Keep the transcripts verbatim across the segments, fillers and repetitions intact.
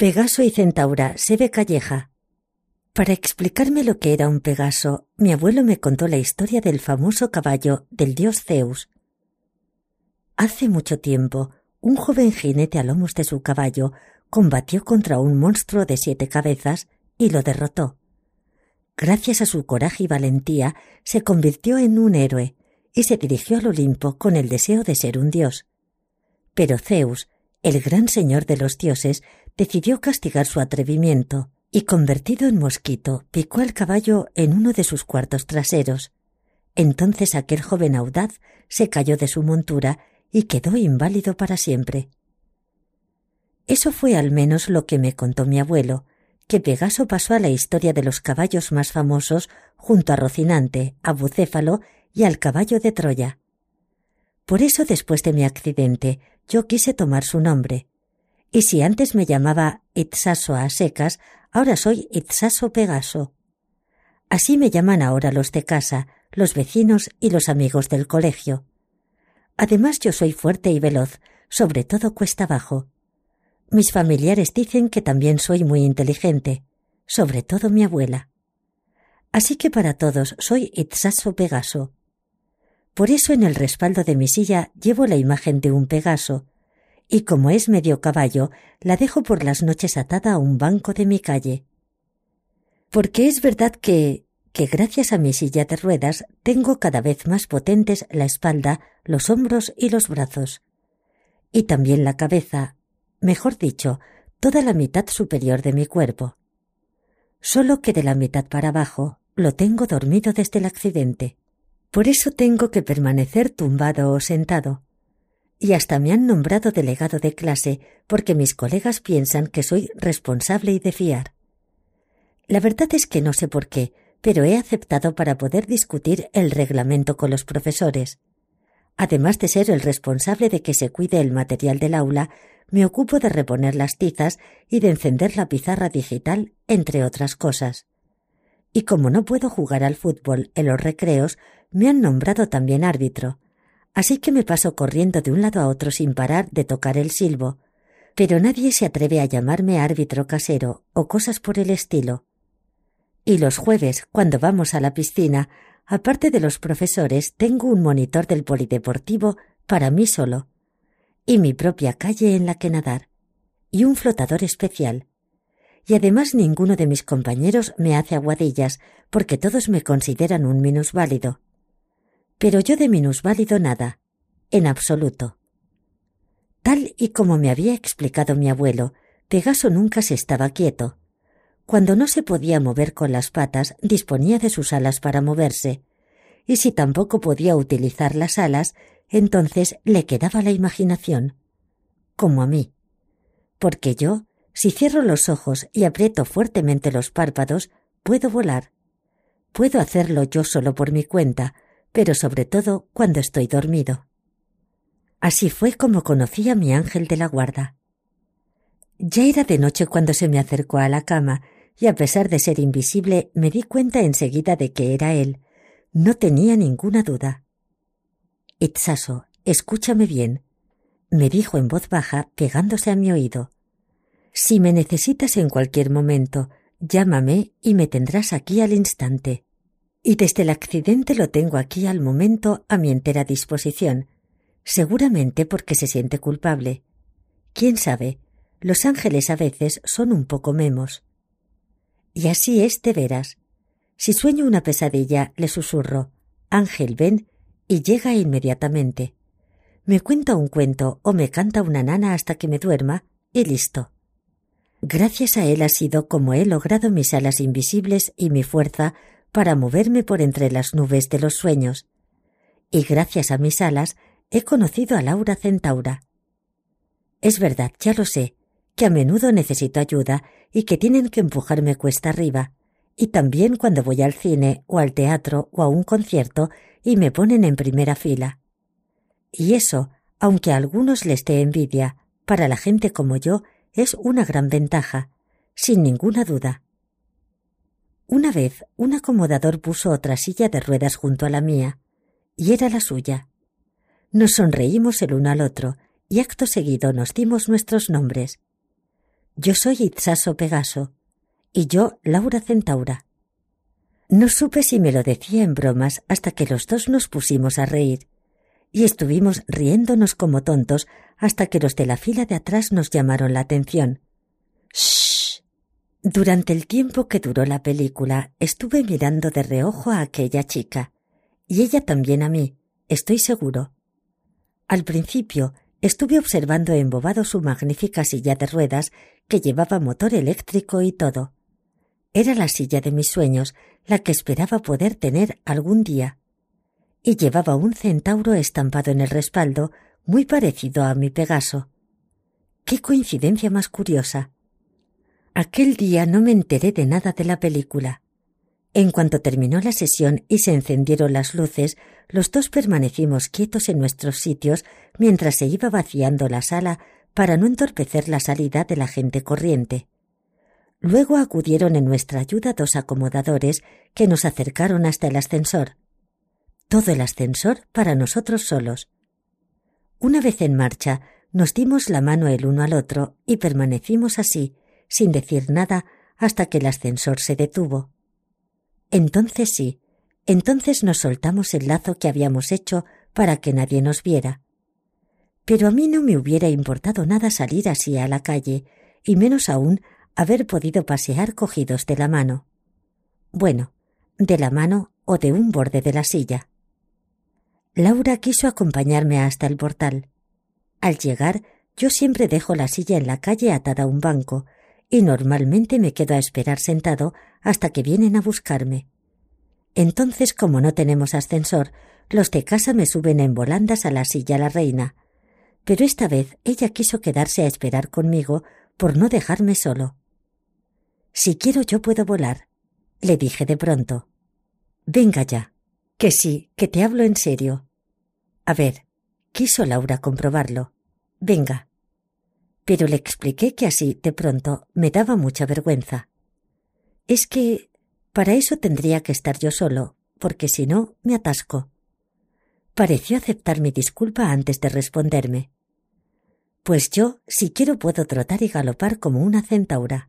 Pegaso y Centaura, Sebe Calleja. Para explicarme lo que era un Pegaso, mi abuelo me contó la historia del famoso caballo del dios Zeus. Hace mucho tiempo, un joven jinete a lomos de su caballo combatió contra un monstruo de siete cabezas y lo derrotó. Gracias a su coraje y valentía, se convirtió en un héroe y se dirigió al Olimpo con el deseo de ser un dios. Pero Zeus, el gran señor de los dioses, decidió castigar su atrevimiento y, convertido en mosquito, picó al caballo en uno de sus cuartos traseros. Entonces aquel joven audaz se cayó de su montura y quedó inválido para siempre. Eso fue al menos lo que me contó mi abuelo, que Pegaso pasó a la historia de los caballos más famosos junto a Rocinante, a Bucéfalo y al caballo de Troya. Por eso, después de mi accidente, yo quise tomar su nombre. Y si antes me llamaba Itsaso a secas, ahora soy Itsaso Pegaso. Así me llaman ahora los de casa, los vecinos y los amigos del colegio. Además, yo soy fuerte y veloz, sobre todo cuesta abajo. Mis familiares dicen que también soy muy inteligente, sobre todo mi abuela. Así que para todos soy Itsaso Pegaso. Por eso en el respaldo de mi silla llevo la imagen de un Pegaso, y como es medio caballo, la dejo por las noches atada a un banco de mi calle. Porque es verdad que, que gracias a mi silla de ruedas tengo cada vez más potentes la espalda, los hombros y los brazos. Y también la cabeza, mejor dicho, toda la mitad superior de mi cuerpo. Solo que de la mitad para abajo lo tengo dormido desde el accidente. Por eso tengo que permanecer tumbado o sentado. Y hasta me han nombrado delegado de clase porque mis colegas piensan que soy responsable y de fiar. La verdad es que no sé por qué, pero he aceptado para poder discutir el reglamento con los profesores. Además de ser el responsable de que se cuide el material del aula, me ocupo de reponer las tizas y de encender la pizarra digital, entre otras cosas. Y como no puedo jugar al fútbol en los recreos, me han nombrado también árbitro. Así que me paso corriendo de un lado a otro sin parar de tocar el silbo, pero nadie se atreve a llamarme árbitro casero o cosas por el estilo. Y los jueves, cuando vamos a la piscina, aparte de los profesores, tengo un monitor del polideportivo para mí solo, y mi propia calle en la que nadar, y un flotador especial. Y además ninguno de mis compañeros me hace aguadillas, porque todos me consideran un minusválido. Pero yo de minusválido nada, en absoluto. Tal y como me había explicado mi abuelo, Pegaso nunca se estaba quieto. Cuando no se podía mover con las patas, disponía de sus alas para moverse, y si tampoco podía utilizar las alas, entonces le quedaba la imaginación, como a mí. Porque yo, si cierro los ojos y aprieto fuertemente los párpados, puedo volar. Puedo hacerlo yo solo por mi cuenta, pero sobre todo cuando estoy dormido. Así fue como conocí a mi ángel de la guarda. Ya era de noche cuando se me acercó a la cama, y a pesar de ser invisible, me di cuenta enseguida de que era él. No tenía ninguna duda. Itsaso, escúchame bien, me dijo en voz baja, pegándose a mi oído. Si me necesitas en cualquier momento, llámame y me tendrás aquí al instante. Y desde el accidente lo tengo aquí al momento a mi entera disposición, seguramente porque se siente culpable. ¿Quién sabe? Los ángeles a veces son un poco memos. Y así es de veras. Si sueño una pesadilla, le susurro, Ángel, ven, y llega inmediatamente. Me cuenta un cuento o me canta una nana hasta que me duerma, y listo. Gracias a él ha sido como he logrado mis alas invisibles y mi fuerza para moverme por entre las nubes de los sueños. Y gracias a mis alas he conocido a Laura Centaura. Es verdad, ya lo sé, que a menudo necesito ayuda y que tienen que empujarme cuesta arriba, y también cuando voy al cine o al teatro o a un concierto y me ponen en primera fila. Y eso, aunque a algunos les dé envidia, para la gente como yo es una gran ventaja, sin ninguna duda. Una vez un acomodador puso otra silla de ruedas junto a la mía, y era la suya. Nos sonreímos el uno al otro, y acto seguido nos dimos nuestros nombres. Yo soy Itsaso Pegaso y yo Laura Centaura. No supe si me lo decía en bromas hasta que los dos nos pusimos a reír y estuvimos riéndonos como tontos hasta que los de la fila de atrás nos llamaron la atención. ¡Shh! Durante el tiempo que duró la película estuve mirando de reojo a aquella chica y ella también a mí, estoy seguro. Al principio estuve observando embobado su magnífica silla de ruedas que llevaba motor eléctrico y todo. Era la silla de mis sueños, la que esperaba poder tener algún día. Y llevaba un centauro estampado en el respaldo, muy parecido a mi Pegaso. ¡Qué coincidencia más curiosa! Aquel día no me enteré de nada de la película. En cuanto terminó la sesión y se encendieron las luces, los dos permanecimos quietos en nuestros sitios mientras se iba vaciando la sala para no entorpecer la salida de la gente corriente. Luego acudieron en nuestra ayuda dos acomodadores que nos acercaron hasta el ascensor. Todo el ascensor para nosotros solos. Una vez en marcha, nos dimos la mano el uno al otro y permanecimos así, sin decir nada, hasta que el ascensor se detuvo. Entonces sí, entonces nos soltamos el lazo que habíamos hecho para que nadie nos viera. Pero a mí no me hubiera importado nada salir así a la calle, y menos aún haber podido pasear cogidos de la mano. Bueno, de la mano o de un borde de la silla. Laura quiso acompañarme hasta el portal. Al llegar, yo siempre dejo la silla en la calle atada a un banco, y normalmente me quedo a esperar sentado hasta que vienen a buscarme. Entonces, como no tenemos ascensor, los de casa me suben en volandas a la silla la reina. Pero esta vez ella quiso quedarse a esperar conmigo por no dejarme solo. «Si quiero yo puedo volar», le dije de pronto. «Venga ya». «Que sí, que te hablo en serio». «A ver», quiso Laura comprobarlo. «Venga». Pero le expliqué que así, de pronto, me daba mucha vergüenza. «Es que para eso tendría que estar yo solo, porque si no, me atasco». Pareció aceptar mi disculpa antes de responderme. «Pues yo, si quiero, puedo trotar y galopar como una centaura».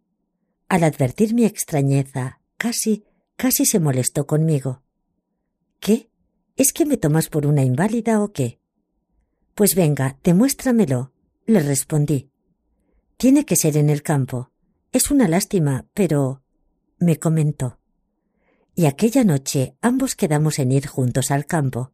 Al advertir mi extrañeza, casi, casi se molestó conmigo. «¿Qué? ¿Es que me tomas por una inválida o qué?» «Pues venga, demuéstramelo», le respondí. «Tiene que ser en el campo. Es una lástima, pero...», me comentó. Y aquella noche ambos quedamos en ir juntos al campo.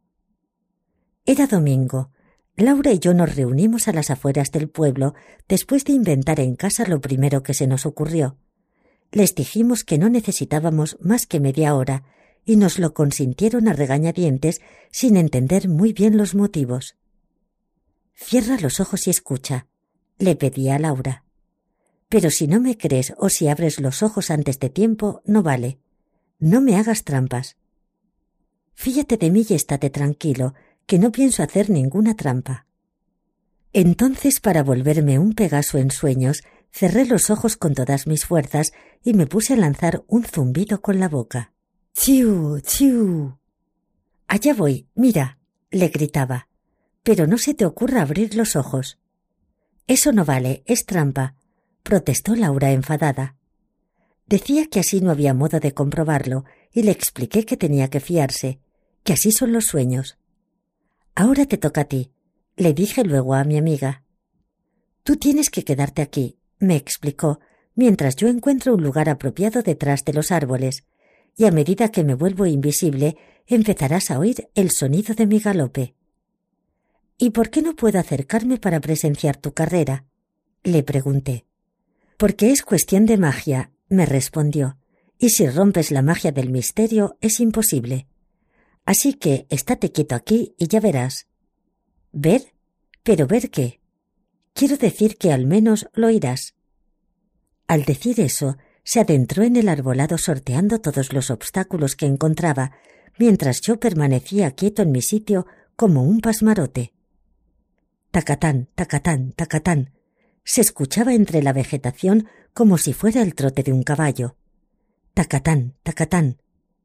Era domingo. Laura y yo nos reunimos a las afueras del pueblo después de inventar en casa lo primero que se nos ocurrió. Les dijimos que no necesitábamos más que media hora y nos lo consintieron a regañadientes sin entender muy bien los motivos. «Cierra los ojos y escucha», le pedí a Laura. «Pero si no me crees o si abres los ojos antes de tiempo, no vale. No me hagas trampas». «Fíate de mí y estate tranquilo, que no pienso hacer ninguna trampa». Entonces, para volverme un Pegaso en sueños, cerré los ojos con todas mis fuerzas y me puse a lanzar un zumbido con la boca. «¡Chiu! ¡Chiu!». «Allá voy, mira», le gritaba. «Pero no se te ocurra abrir los ojos». «Eso no vale, es trampa», protestó Laura enfadada. Decía que así no había modo de comprobarlo y le expliqué que tenía que fiarse, que así son los sueños. «Ahora te toca a ti», le dije luego a mi amiga. «Tú tienes que quedarte aquí», me explicó, mientras yo encuentro un lugar apropiado detrás de los árboles, y a medida que me vuelvo invisible empezarás a oír el sonido de mi galope. «¿Y por qué no puedo acercarme para presenciar tu carrera?», le pregunté. «Porque es cuestión de magia», me respondió, «y si rompes la magia del misterio es imposible. Así que estate quieto aquí y ya verás». «¿Ver? ¿Pero ver qué?». «Quiero decir que al menos lo oirás». Al decir eso, se adentró en el arbolado sorteando todos los obstáculos que encontraba, mientras yo permanecía quieto en mi sitio como un pasmarote. Tacatán, tacatán, tacatán. Se escuchaba entre la vegetación como si fuera el trote de un caballo. Tacatán, tacatán.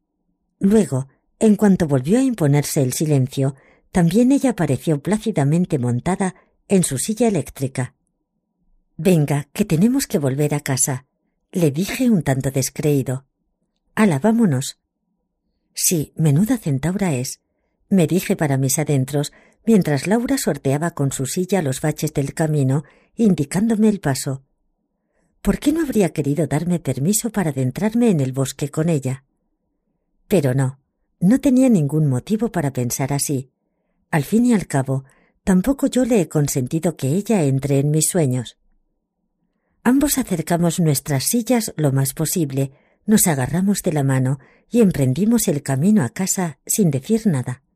Luego, en cuanto volvió a imponerse el silencio, también ella apareció plácidamente montada en su silla eléctrica. Venga, que tenemos que volver a casa, le dije un tanto descreído. Hala, vámonos. Sí, menuda centaura es, me dije para mis adentros, mientras Laura sorteaba con su silla los baches del camino, indicándome el paso. ¿Por qué no habría querido darme permiso para adentrarme en el bosque con ella? Pero no, no tenía ningún motivo para pensar así. Al fin y al cabo, tampoco yo le he consentido que ella entre en mis sueños. Ambos acercamos nuestras sillas lo más posible, nos agarramos de la mano y emprendimos el camino a casa sin decir nada.